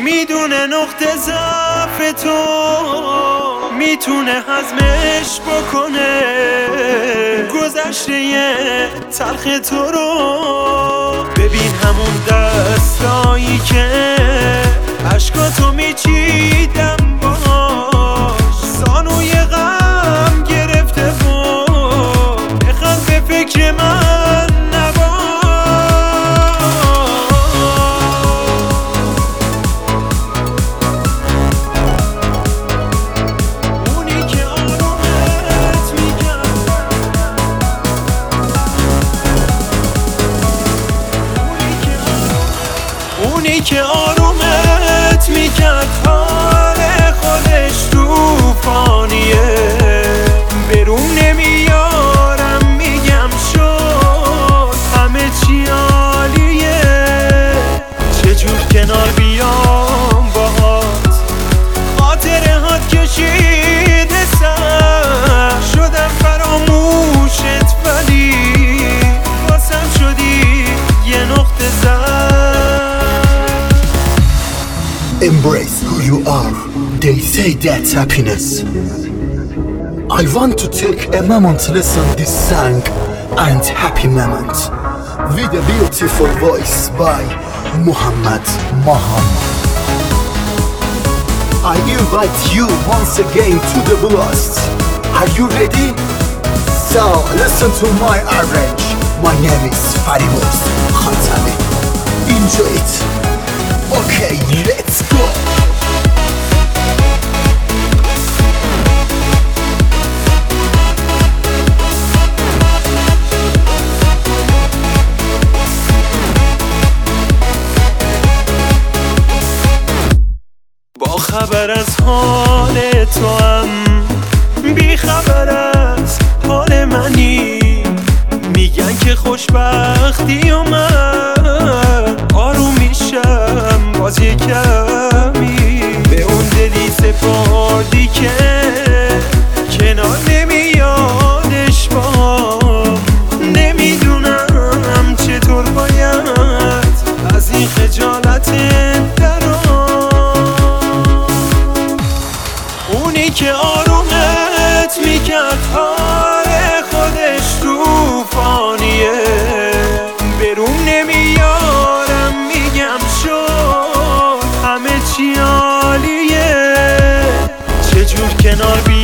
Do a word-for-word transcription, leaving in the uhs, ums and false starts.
میدونه نقطه ضعف تو میتونه هضمش بکنه گذشته تلخ تو رو. ببین همون دستایی که عشقاتو میچیدم باش زانوی غم گرفته و بخند به فکر من نباش. اونی که آرومت میکرد اونی که آرومت میکرد حال خودش توفانیه برون نمیارم میگم شد همه چی عالیه. چجور کنار بیام باهات خاطره هات کشیده سر شدم فراموشت ولی واسم شدی یه نقطه زد. Embrace who you are. They say that's happiness. I want to take a moment to listen this song and happy moment with a beautiful voice by Muhammad Muhammad. I invite you once again to the blast. Are you ready? So listen to my arrange. My name is Farimuz Khatami. Enjoy it. Okay, let's go. با خبر از حال تو هم بی خبر از حال منی میگن که خوشبختی و من آروم میشم باز یه کمی به اون دلی سپردی که کنار نمیادش بام. نمیدونم چطور باید از این خجالت درام. اونی که آرومت میکرد حال خودش توفانیه برون نمیارم میگم شد همه چی عالیه. چجور کنار بی